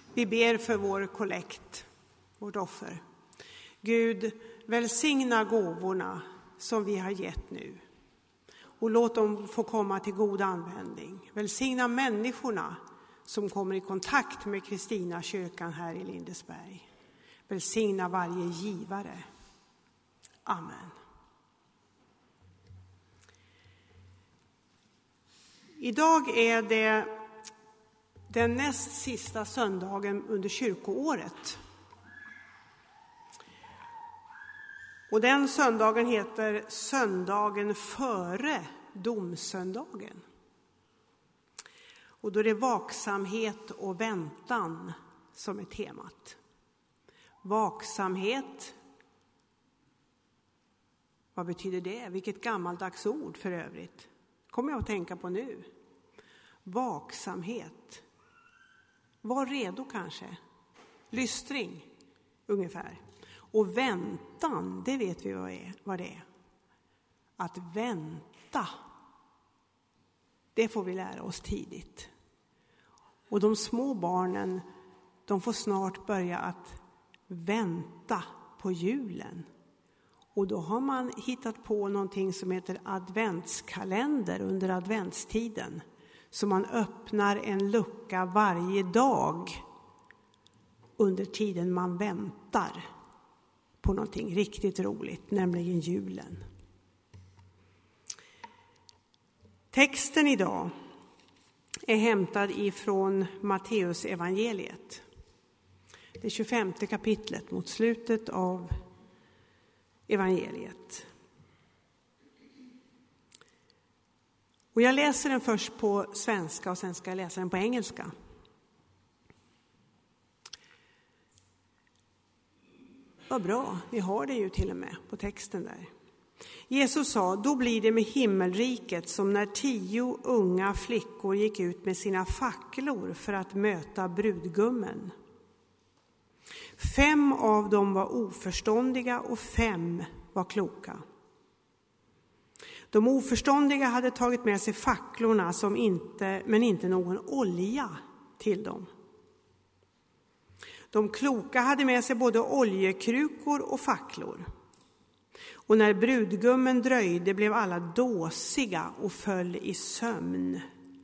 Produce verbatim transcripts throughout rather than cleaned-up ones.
Vi ber för vår kollekt, vårt offer. Gud, välsigna gåvorna som vi har gett nu. Och låt dem få komma till god användning. Välsigna människorna som kommer i kontakt med Kristina kyrkan här i Lindesberg. Välsigna varje givare. Amen. Idag är det den näst sista söndagen under kyrkoåret. Och den söndagen heter söndagen före domsöndagen. Och då är det vaksamhet och väntan som är temat. Vaksamhet, vad betyder det? Vilket gammaldags ord för övrigt. Kommer jag att tänka på nu. Vaksamhet. Var redo kanske. Lystring ungefär. Och väntan, det vet vi vad, är, vad det är. Att vänta. Det får vi lära oss tidigt. Och de små barnen, de får snart börja att vänta på julen. Och då har man hittat på någonting som heter adventskalender under adventstiden. Så man öppnar en lucka varje dag under tiden man väntar på någonting riktigt roligt, nämligen julen. Texten idag är hämtad ifrån Matteus evangeliet. Det tjugofemte kapitlet mot slutet av evangeliet. Och jag läser den först på svenska och sen ska jag läsa den på engelska. Vad bra, vi har det ju till och med på texten där. Jesus sa, då blir det med himmelriket som när tio unga flickor gick ut med sina facklor för att möta brudgummen. Fem av dem var oförståndiga och fem var kloka. De oförståndiga hade tagit med sig facklorna som inte, men inte någon olja till dem. De kloka hade med sig både oljekrukor och facklor. Och när brudgummen dröjde blev alla dåsiga och föll i sömn.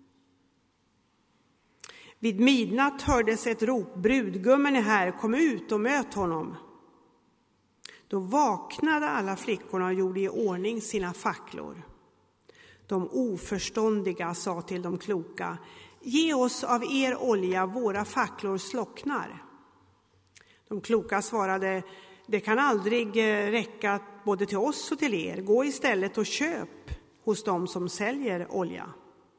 Vid midnatt hördes ett rop, brudgummen är här, kom ut och möt honom. Då vaknade alla flickorna och gjorde i ordning sina facklor. De oförståndiga sa till de kloka, ge oss av er olja, våra facklor slocknar. De kloka svarade, det kan aldrig räcka både till oss och till er. Gå istället och köp hos dem som säljer olja.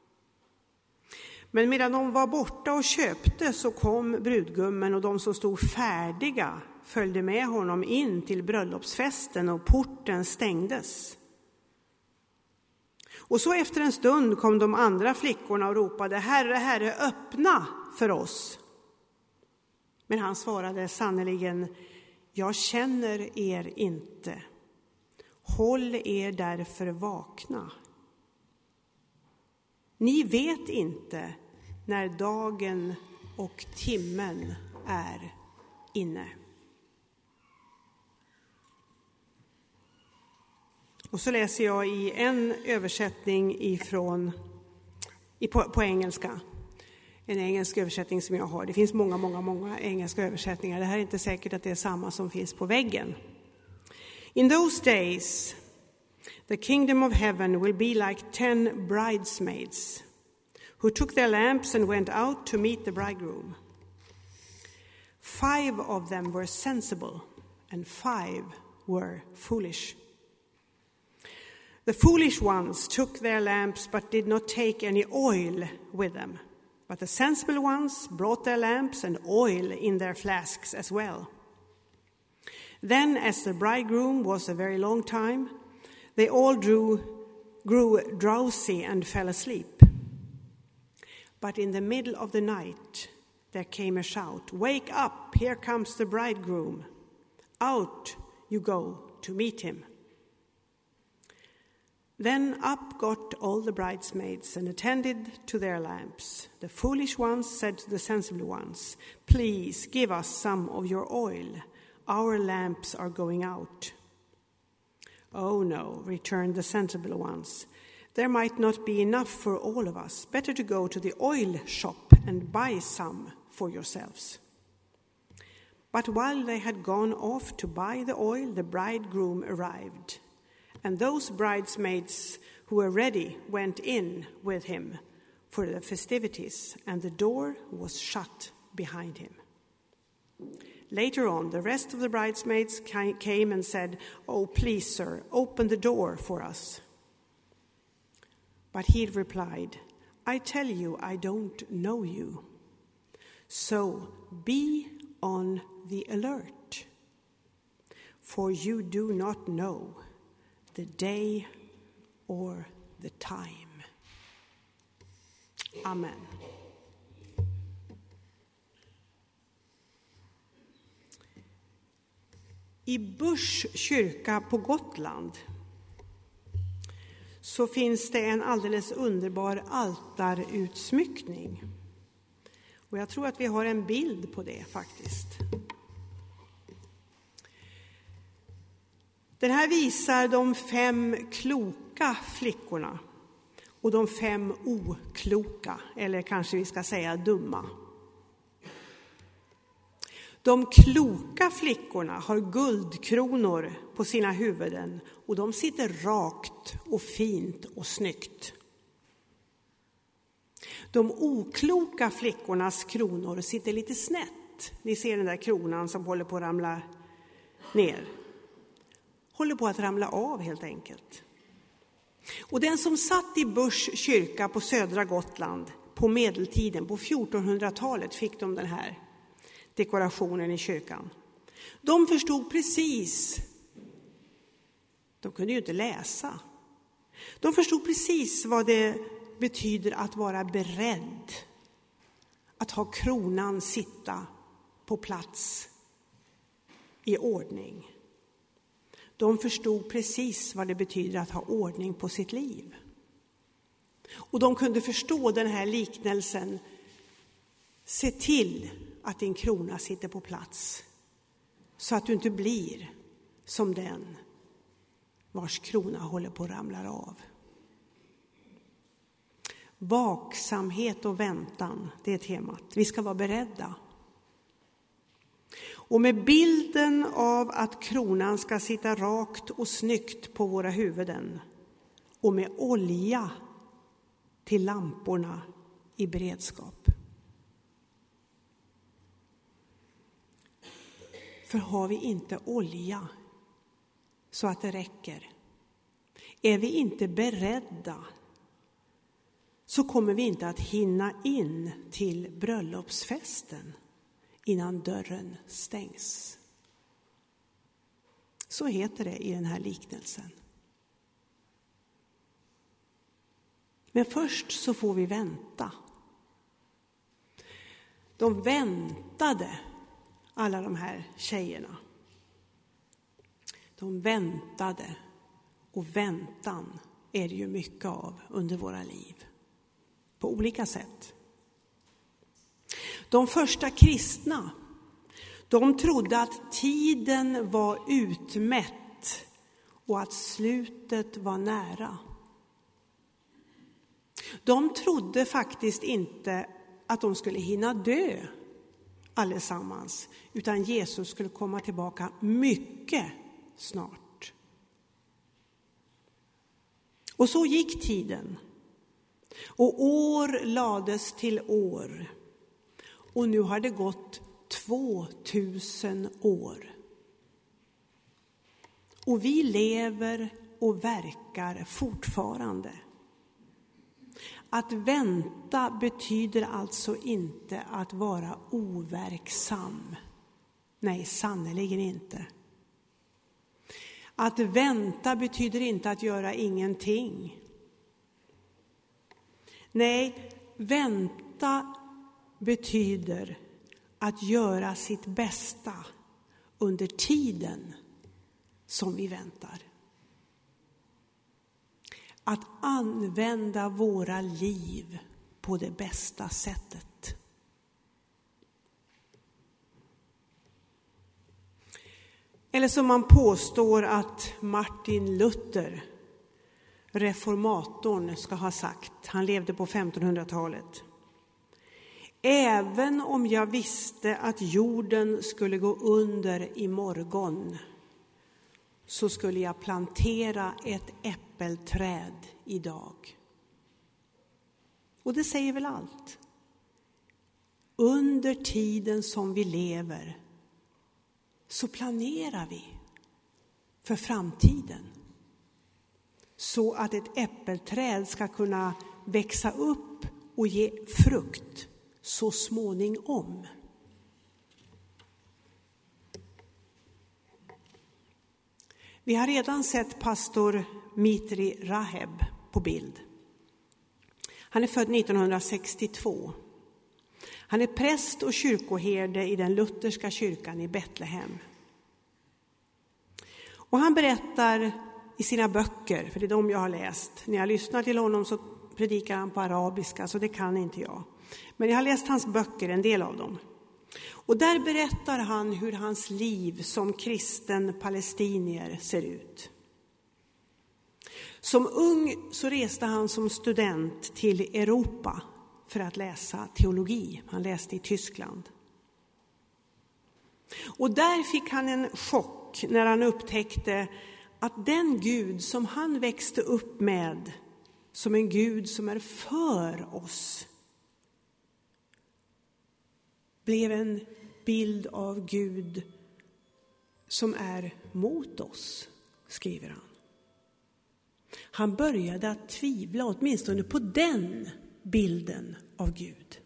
Men medan de var borta och köpte så kom brudgummen och de som stod färdiga följde med honom in till bröllopsfesten och porten stängdes. Och så efter en stund kom de andra flickorna och ropade, Herre, Herre, öppna för oss. Men han svarade sannoliken, jag känner er inte. Håll er därför vakna. Ni vet inte när dagen och timmen är inne. Och så läser jag i en översättning ifrån, i, på, på engelska. En engelsk översättning som jag har. Det finns många, många, många engelska översättningar. Det här är inte säkert att det är samma som finns på väggen. In those days, the kingdom of heaven will be like ten bridesmaids who took their lamps and went out to meet the bridegroom. Five of them were sensible and five were foolish. The foolish ones took their lamps but did not take any oil with them. But the sensible ones brought their lamps and oil in their flasks as well. Then, as the bridegroom was a very long time, they all drew, grew drowsy and fell asleep. But in the middle of the night there came a shout, wake up, here comes the bridegroom. Out you go to meet him. Then up got all the bridesmaids and attended to their lamps. The foolish ones said to the sensible ones, "Please give us some of your oil. Our lamps are going out." "Oh no," returned the sensible ones. "There might not be enough for all of us. Better to go to the oil shop and buy some for yourselves." But while they had gone off to buy the oil, the bridegroom arrived. And those bridesmaids who were ready went in with him for the festivities, and the door was shut behind him. Later on, the rest of the bridesmaids came and said, "Oh, please, sir, open the door for us." But he replied, "I tell you, I don't know you. So be on the alert, for you do not know the day or the time." Amen. I Burs kyrka på Gotland så finns det en alldeles underbar altarutsmyckning. Och jag tror att vi har en bild på det faktiskt. Den här visar de fem kloka flickorna och de fem okloka, eller kanske vi ska säga dumma. De kloka flickorna har guldkronor på sina huvuden och de sitter rakt och fint och snyggt. De okloka flickornas kronor sitter lite snett. Ni ser den där kronan som håller på att ramla ner. Håller på att ramla av helt enkelt. Och den som satt i Burs kyrka på södra Gotland på medeltiden, på fjortonhundratalet, fick de den här dekorationen i kyrkan. De förstod precis, de kunde ju inte läsa. De förstod precis vad det betyder att vara beredd. Att ha kronan sitta på plats i ordning. De förstod precis vad det betyder att ha ordning på sitt liv. Och de kunde förstå den här liknelsen. Se till att din krona sitter på plats. Så att du inte blir som den vars krona håller på att ramla av. Vaksamhet och väntan, det är temat. Vi ska vara beredda. Och med bilden av att kronan ska sitta rakt och snyggt på våra huvuden och med olja till lamporna i beredskap. För har vi inte olja så att det räcker, är vi inte beredda, så kommer vi inte att hinna in till bröllopsfesten innan dörren stängs. Så heter det i den här liknelsen. Men först så får vi vänta. De väntade, alla de här tjejerna. De väntade, och väntan är det ju mycket av under våra liv. På olika sätt. De första kristna, de trodde att tiden var utmätt och att slutet var nära. De trodde faktiskt inte att de skulle hinna dö allesammans, utan Jesus skulle komma tillbaka mycket snart. Och så gick tiden. Och år lades till år. Och nu har det gått tvåtusen år. Och vi lever och verkar fortfarande. Att vänta betyder alltså inte att vara overksam. Nej, sannoliken inte. Att vänta betyder inte att göra ingenting. Nej, vänta betyder att göra sitt bästa under tiden som vi väntar. att använda våra liv på det bästa sättet. Eller som man påstår att Martin Luther, reformatorn, ska ha sagt. Han levde på femtonhundratalet. Även om jag visste att jorden skulle gå under i morgon, så skulle jag plantera ett äppelträd idag. Och det säger väl allt. Under tiden som vi lever så planerar vi för framtiden. Så att ett äppelträd ska kunna växa upp och ge frukt så småningom. Vi har redan sett pastor Mitri Raheb på bild. Han är född nittonhundrasextiotvå. Han är präst och kyrkoherde i den lutherska kyrkan i Betlehem. Och han berättar i sina böcker, för det är de jag har läst. När jag lyssnar till honom så predikar han på arabiska, så det kan inte jag. Men jag har läst hans böcker, en del av dem. Och där berättar han hur hans liv som kristen palestinier ser ut. Som ung så reste han som student till Europa för att läsa teologi. Han läste i Tyskland. Och där fick han en chock när han upptäckte att den Gud som han växte upp med, som en Gud som är för oss, blev en bild av Gud som är mot oss, skriver han. Han började att tvivla åtminstone på den bilden av Gud.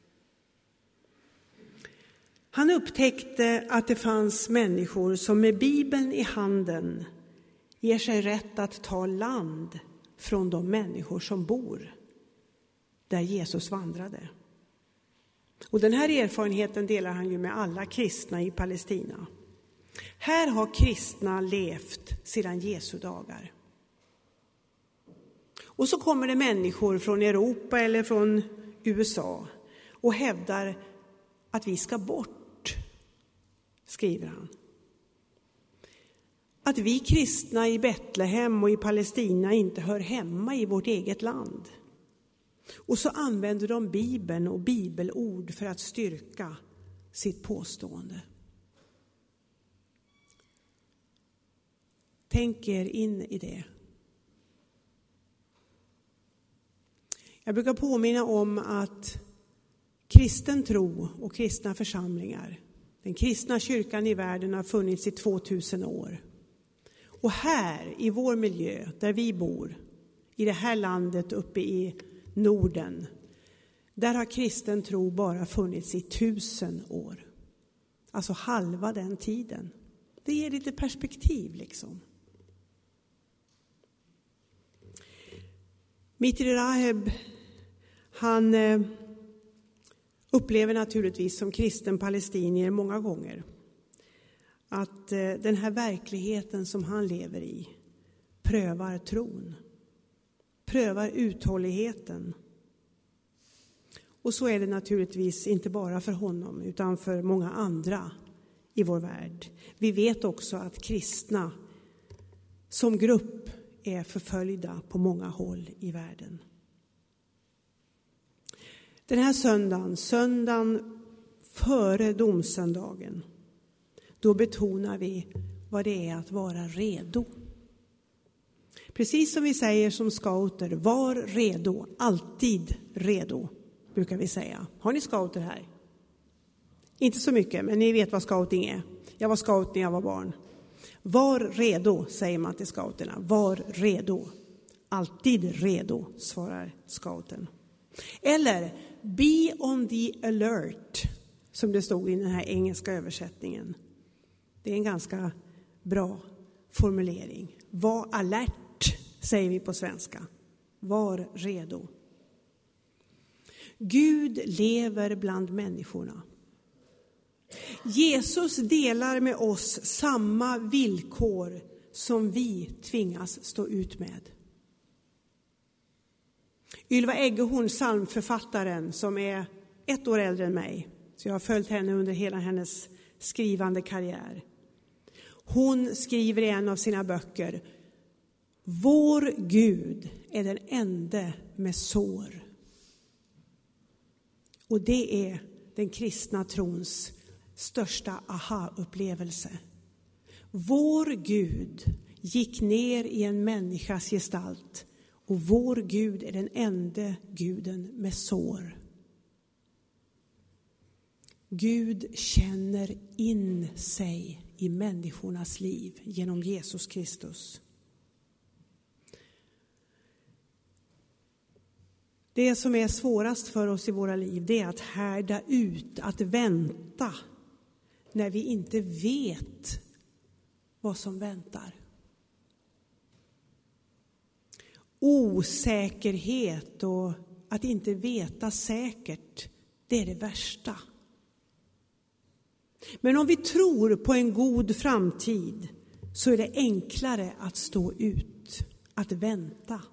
Han upptäckte att det fanns människor som med Bibeln i handen ger sig rätt att ta land från de människor som bor där Jesus vandrade. Och den här erfarenheten delar han ju med alla kristna i Palestina. Här har kristna levt sedan Jesu dagar. Och så kommer det människor från Europa eller från U S A och hävdar att vi ska bort, skriver han. Att vi kristna i Betlehem och i Palestina inte hör hemma i vårt eget land. Och så använder de Bibeln och bibelord för att styrka sitt påstående. Tänk er in i det. Jag brukar påminna om att kristen tro och kristna församlingar, den kristna kyrkan i världen, har funnits i tvåtusen år. Och här i vår miljö där vi bor, i det här landet uppe i Norden, där har kristen tro bara funnits i tusen år. Alltså halva den tiden. Det ger lite perspektiv liksom. Mitri Raheb, han eh, upplever naturligtvis som kristen palestinier många gånger att eh, den här verkligheten som han lever i prövar tron, prövar uthålligheten. Och så är det naturligtvis inte bara för honom utan för många andra i vår värld. Vi vet också att kristna som grupp är förföljda på många håll i världen. Den här söndagen, söndagen före domsöndagen, då betonar vi vad det är att vara redo. Precis som vi säger som scouter, var redo, alltid redo, brukar vi säga. Har ni scouter här? Inte så mycket, men ni vet vad scouting är. Jag var scout när jag var barn. Var redo, säger man till scouterna. Var redo. Alltid redo, svarar scouten. Eller be on the alert, som det stod i den här engelska översättningen. Det är en ganska bra formulering. Var alert, säger vi på svenska. Var redo. Gud lever bland människorna. Jesus delar med oss samma villkor som vi tvingas stå ut med. Ylva Eggehorn, psalmförfattaren, som är ett år äldre än mig, så jag har följt henne under hela hennes skrivande karriär. Hon skriver i en av sina böcker: vår Gud är den ende med sår. Och det är den kristna trons största aha-upplevelse. Vår Gud gick ner i en människas gestalt, och vår Gud är den enda guden med sår. Gud känner in sig i människornas liv genom Jesus Kristus. Det som är svårast för oss i våra liv, det är att härda ut, att vänta när vi inte vet vad som väntar. Osäkerhet och att inte veta säkert, det är det värsta. Men om vi tror på en god framtid så är det enklare att stå ut, att vänta.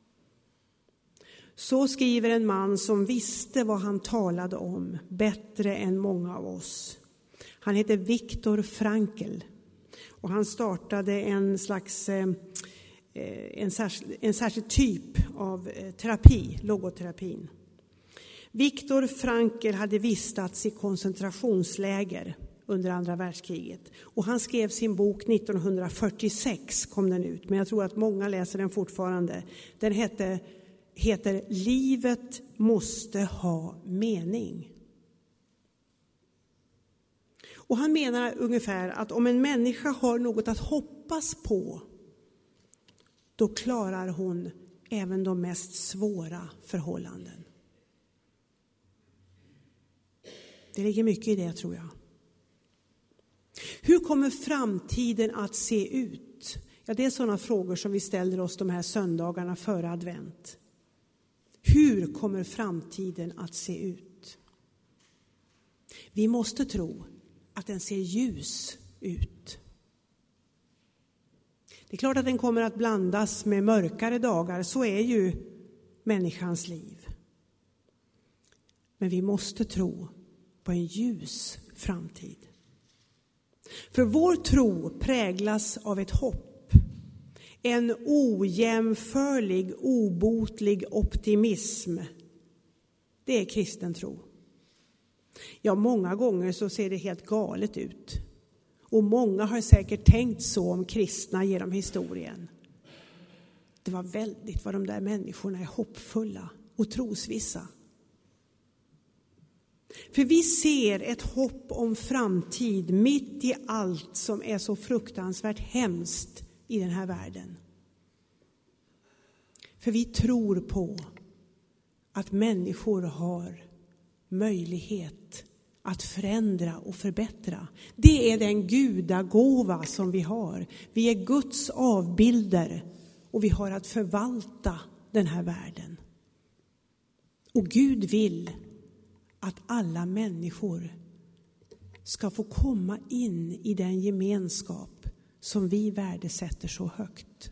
Så skriver en man som visste vad han talade om bättre än många av oss. Han heter Viktor Frankl och han startade en slags eh, en, särskild, en särskild typ av terapi, logoterapin. Viktor Frankl hade vistats i koncentrationsläger under andra världskriget. Och han skrev sin bok nittonhundrafyrtiosex, kom den ut. Men jag tror att många läser den fortfarande. Den hette, heter Livet måste ha mening. Och han menar ungefär att om en människa har något att hoppas på, då klarar hon även de mest svåra förhållanden. Det ligger mycket i det, tror jag. Hur kommer framtiden att se ut? Ja, det är sådana frågor som vi ställer oss de här söndagarna före advent. Hur kommer framtiden att se ut? Vi måste tro att den ser ljus ut. Det är klart att den kommer att blandas med mörkare dagar. Så är ju människans liv. Men vi måste tro på en ljus framtid. För vår tro präglas av ett hopp. En ojämförlig, obotlig optimism. Det är kristen tro. Ja, många gånger så ser det helt galet ut. Och många har säkert tänkt så om kristna genom historien. Det var väldigt vad de där människorna är hoppfulla och trosvissa. För vi ser ett hopp om framtid mitt i allt som är så fruktansvärt hemskt i den här världen. För vi tror på att människor har möjlighet att förändra och förbättra. Det är den gudagåva som vi har. Vi är Guds avbilder och vi har att förvalta den här världen. Och Gud vill att alla människor ska få komma in i den gemenskap som vi värdesätter så högt.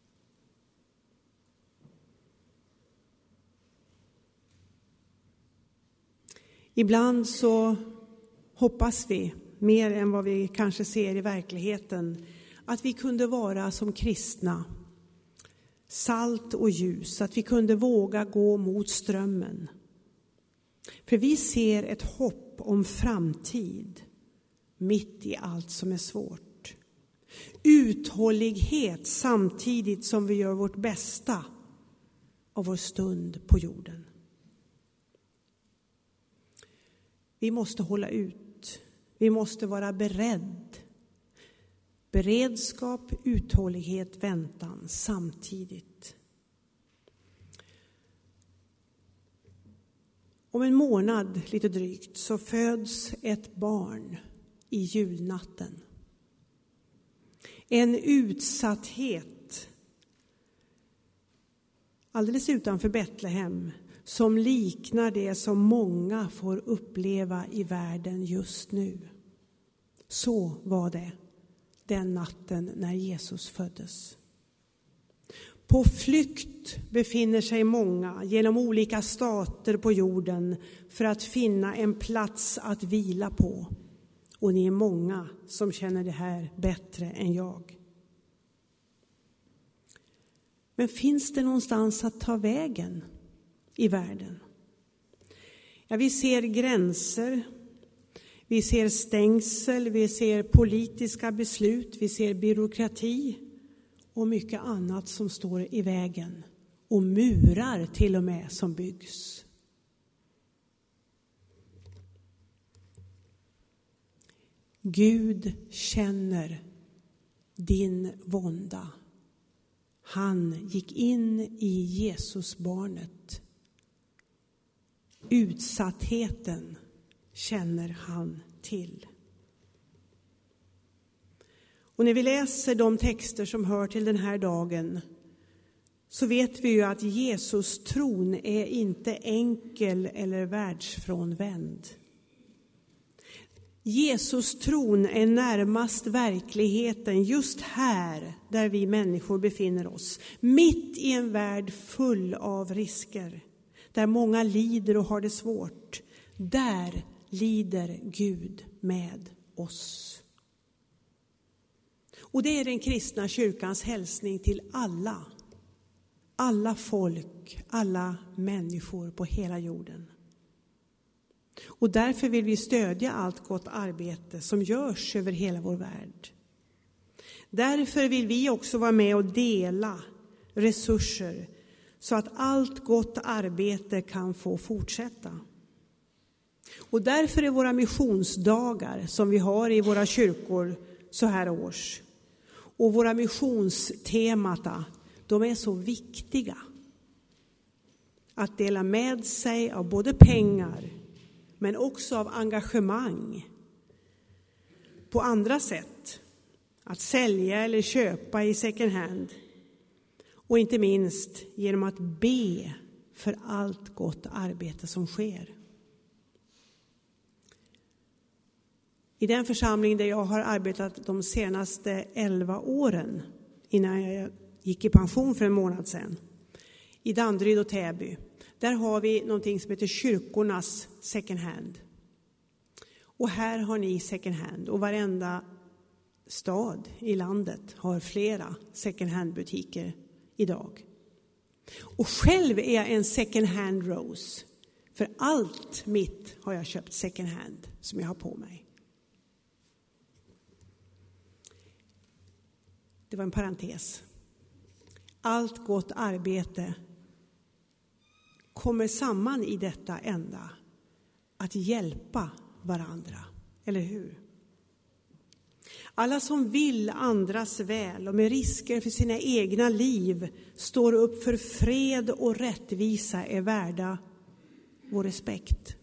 Ibland så hoppas vi, mer än vad vi kanske ser i verkligheten, att vi kunde vara som kristna, salt och ljus, att vi kunde våga gå mot strömmen. För vi ser ett hopp om framtid mitt i allt som är svårt. Uthållighet samtidigt som vi gör vårt bästa av vår stund på jorden. Vi måste hålla ut. Vi måste vara beredd. Beredskap, uthållighet, väntan samtidigt. Om en månad, lite drygt, så föds ett barn i julnatten. En utsatthet alldeles utanför Betlehem som liknar det som många får uppleva i världen just nu. Så var det den natten när Jesus föddes. På flykt befinner sig många genom olika stater på jorden för att finna en plats att vila på. Och ni är många som känner det här bättre än jag. Men finns det någonstans att ta vägen i världen? Ja, vi ser gränser, vi ser stängsel, vi ser politiska beslut, vi ser byråkrati och mycket annat som står i vägen. Och murar till och med som byggs. Gud känner din vånda. Han gick in i Jesus barnet. Utsattheten känner han till. Och när vi läser de texter som hör till den här dagen så vet vi ju att Jesus tron är inte enkel eller världsfrånvänd. Jesus tron är närmast verkligheten just här där vi människor befinner oss. Mitt i en värld full av risker. Där många lider och har det svårt. Där lider Gud med oss. Och det är den kristna kyrkans hälsning till alla. Alla folk, alla människor på hela jorden. Och därför vill vi stödja allt gott arbete som görs över hela vår värld. Därför vill vi också vara med och dela resurser så att allt gott arbete kan få fortsätta. Och därför är våra missionsdagar som vi har i våra kyrkor så här års och våra missionstemata, de är så viktiga. Att dela med sig av både pengar men också av engagemang på andra sätt. Att sälja eller köpa i second hand. Och inte minst genom att be för allt gott arbete som sker. I den församling där jag har arbetat de senaste elva åren innan jag gick i pension för en månad sedan. I Danderyd och Täby. Där har vi någonting som heter kyrkornas second hand. Och här har ni second hand. Och varenda stad i landet har flera second hand butiker idag. Och själv är jag en second hand rose. För allt mitt har jag köpt second hand som jag har på mig. Det var en parentes. Allt gott arbete kommer samman i detta enda. Att hjälpa varandra. Eller hur? Alla som vill andras väl och med risker för sina egna liv står upp för fred och rättvisa är värda vår respekt.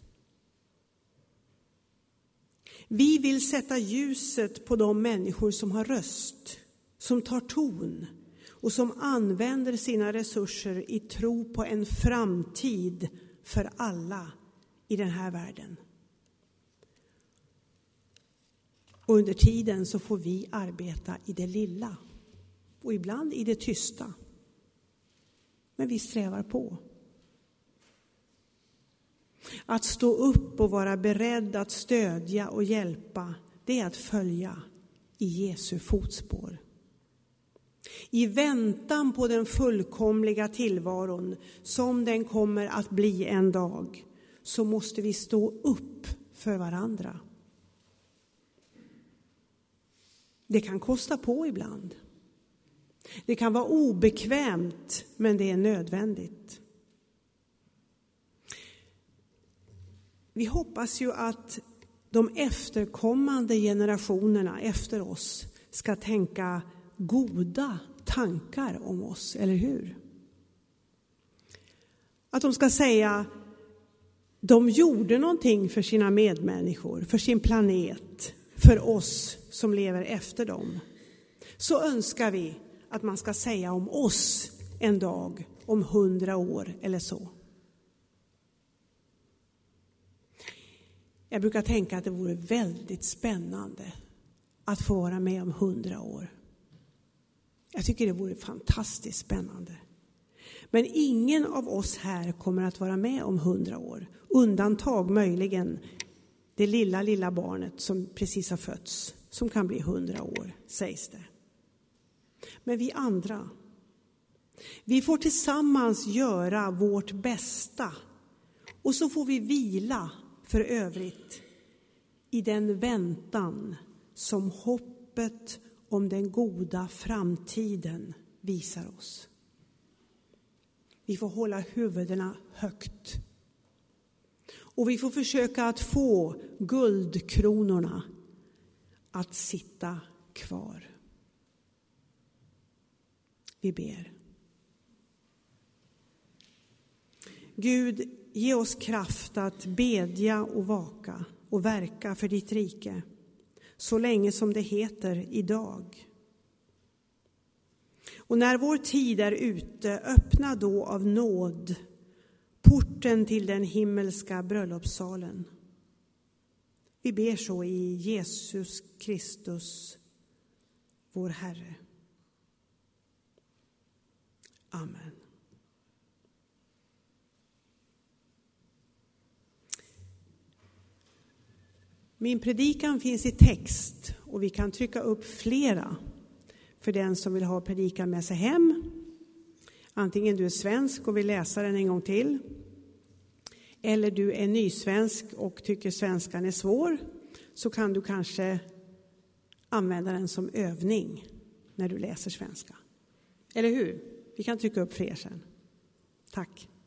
Vi vill sätta ljuset på de människor som har röst, som tar ton och som använder sina resurser i tro på en framtid för alla i den här världen. Och under tiden så får vi arbeta i det lilla och ibland i det tysta. Men vi strävar på. Att stå upp och vara beredd att stödja och hjälpa, det är att följa i Jesu fotspår. I väntan på den fullkomliga tillvaron som den kommer att bli en dag, så måste vi stå upp för varandra. Det kan kosta på ibland. Det kan vara obekvämt, men det är nödvändigt. Vi hoppas ju att de efterkommande generationerna efter oss ska tänka goda tankar om oss, eller hur? Att de ska säga, de gjorde någonting för sina medmänniskor, för sin planet, för oss som lever efter dem. Så önskar vi att man ska säga om oss en dag, om hundra år eller så. Jag brukar tänka att det vore väldigt spännande att få vara med om hundra år. Jag tycker det vore fantastiskt spännande. Men ingen av oss här kommer att vara med om hundra år. Undantag möjligen det lilla, lilla barnet som precis har fötts. Som kan bli hundra år, sägs det. Men vi andra, vi får tillsammans göra vårt bästa. Och så får vi vila för övrigt i den väntan som hoppet om den goda framtiden visar oss. Vi får hålla huvudena högt. Och vi får försöka att få guldkronorna att sitta kvar. Vi ber. Gud, ge oss kraft att bedja och vaka och verka för ditt rike så länge som det heter idag. Och när vår tid är ute, öppna då av nåd porten till den himmelska bröllopssalen. Vi ber så i Jesus Kristus, vår Herre. Amen. Min predikan finns i text och vi kan trycka upp flera för den som vill ha predikan med sig hem. Antingen du är svensk och vill läsa den en gång till. Eller du är nysvensk och tycker svenskan är svår. Så kan du kanske använda den som övning när du läser svenska. Eller hur? Vi kan trycka upp fler sen. Tack.